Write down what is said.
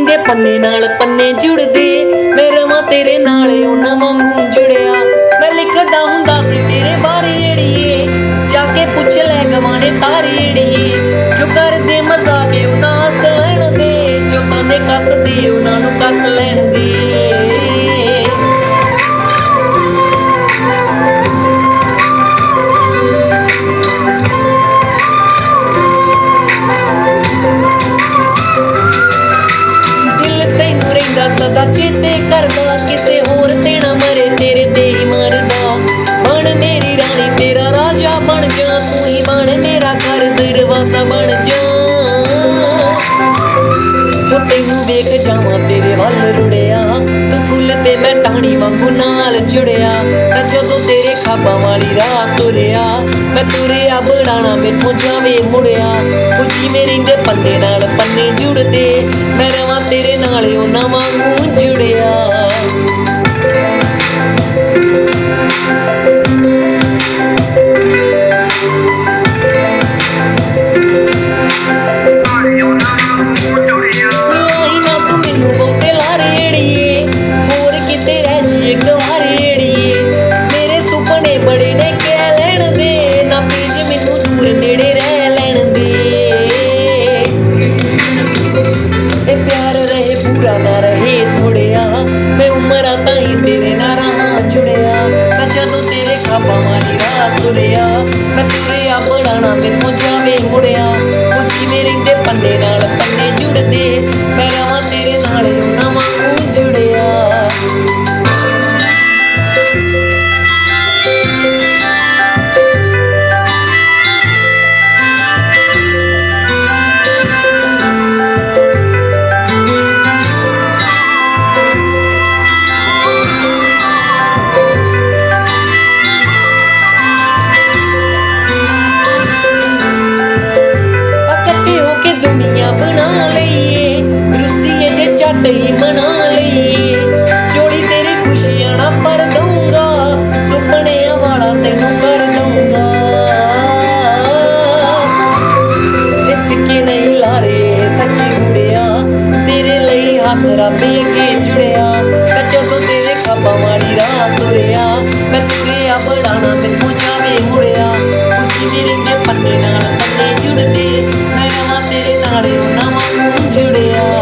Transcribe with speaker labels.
Speaker 1: ਰਹਿੰਦੇ ਪੰਨੇ ਨਾਲ ਪੰਨੇ ਜੁੜਦੇ, ਮੈਂ ਰਵਾਂ ਤੇਰੇ ਨਾਲ ਉਹਨਾਂ ਵਾਂਗੂ ਜੁੜਿਆ। ਮੈਂ ਲਿਖਦਾ ਹੁੰਦਾ ਸੀ ਤੇਰੇ ਬਾਰੇ ਏੜੀਏ, ਜਾ ਕੇ ਪੁੱਛ ਲੈ ਗਵਾਣੇ ਤਾਰੇ ਏੜੀਏ। ਜੋ ਕਰਦੇ ਮਜ਼ਾਕ ਉਹਨਾਂ ਹੱਸ ਲੈਣ ਦੇ, ਜੋ ਤਾਨੇ ਕੱਸਦੇ ਉਹਨਾਂ ਨੂੰ ਕੱਸ ਲੈਣ ਦੇ। ਸਦਾ ਚੇਤੇ ਕਰਦਾ, ਕਿਸੇ ਹੋਰ ਤੇ ਨਾ ਮਰੇ ਤੇਰੇ ਤੇ ਹੀ ਮਰਦਾ। ਬਣ ਮੇਰੀ ਰਾਣੀ ਤੇਰਾ ਰਾਜਾ ਬਣ ਜਾ, ਤੂੰ ਹੀ ਬਣ ਮੇਰਾ ਘਰ ਦਰਵਾਜ਼ਾ ਬਣ ਜਾ। ਜੋ ਤੈਨੂੰ ਵੇਖ ਜਾਵਾਂ ਤੇਰੇ ਵੱਲ ਰੁੜਿਆ, ਤੂੰ ਫੁੱਲ ਤੇ ਮੈਂ ਟਾਹਣੀ ਵਾਂਗੂ ਨਾਲ ਜੁੜਿਆ। ਮੈਂ ਜਦੋਂ ਤੇਰੇ ਖਾਬਾਂ ਵਾਲੀ ਰਾਹ ਤੁਰਿਆ, ਮੈਂ ਤੁਰਿਆ ਬੜਾਣਾ ਮੈਥੋਂ ਜਾਵੇ ਮੁੜਿਆ। ਉਹ ਜਿਵੇਂ ਰਹਿੰਦੇ ਪੰਨੇ ਨਾਲ ਪੰਨੇ ਜੁੜਦੇ, ਮੈਂ ਰਵਾਂ ਤੇਰੇ ਨਾਲ ਉਹਨਾਂ ਵਾਂਗੂ ਜੁੜਿਆ। ਲਾਈ ਨਾ ਤੂੰ ਮੈਨੂੰ ਬਹੁਤੇ ਲਾਰੇ ਏੜੀਏ, ਹੋਰ ਕਿਤੇ ਰਹਿ ਜੀ ਇੱਕ ਵਾਰ ਏੜੀਏ। ਮੇਰੇ ਸੁਪਨੇ ਬੜੇ ਨੇ ਕਹਿ ਲੈਣ ਦੇ, ਨਾ ਭੇਜ ਮੈਨੂੰ ਦੂਰ ਨੇੜੇ ਰਹਿ ਲੈਣ ਦੇ। ਇਹ ਪਿਆਰ ਰਹੇ ਪੂਰਾ ਨਾ ਰਹੇ ਥੋੜਿਆ, ਮੈਂ ਉਮਰਾਂ ਤਾਈਂ ਤੇਰੇ ਨਾਲ ਰਹਾਂ ਜੁੜਿਆ। ਮੈਂ ਜਦੋਂ ਤੇਰੇ ਖਾਬਾਂ ਵਾਲੀ ਰਾਹ ਤੁਰਿਆ, ਮੈਂ ਤੁਰਿਆ ਬੜਾਣਾ ਮੈਥੋਂ ਜਾਵੇ ਮੁੜਿਆ। ਉਹ ਜਿਵੇਂ ਰਹਿੰਦੇ ਪੰਨੇ ਨਾਲ ਪੰਨੇ ਜੁੜਦੇ, ਮੈਂ ਰਵਾਂ ਤੇਰੇ ਨਾਲ ਉਹਨਾਂ ਵਾਂਗੂ ਜੁੜਿਆ। ਦੁਨੀਆ ਬਣਾ ਲਈਏ, ਰੁੱਸੀਏ ਜੇ ਝੱਟ ਹੀ ਮਨਾ ਲਈਏ। ਚੋਲੀ ਤੇਰੀ ਖੁਸ਼ੀਆਂ ਨਾ ਭਰ ਦਊਂਗਾ, ਸੁਪਨਿਆਂ ਵਾਲਾ ਤੈਨੂੰ ਕਰ ਦਊਂਗਾ। ਇਹ ਸਿੱਕੇ ਨਹੀਂ ਲਾਰੇ ਸੱਚੀ ਮੁੰਡਿਆ, ਤੇਰੇ ਲਈ ਹੱਥ ਰੱਬ ਅੱਗੇ ਜੁੜਿਆ। ਮੈਂ ਜਦੋਂ ਤੇਰੇ ਖਾਬਾਂ ਵਾਲੀ ਰਾਹ ਤੁਰਿਆ, ਮੈਂ ਤੁਰਿਆ ਬੜਾਣਾ ਮੈਥੋਂ ਜਾਵੇ ਮੁੜਿਆ। ਉਹ ਜਿਵੇਂ ਰਹਿੰਦੇ ਪੰਨੇ ਨਾਲ ਪੰਨੇ ਜੁੜਦੇ, ਮੈਂ ਰਵਾਂ ਤੇਰੇ ਨਾਲ ਉਹਨਾਂ ਵਾਂਗੂ ਜੁੜਿਆ।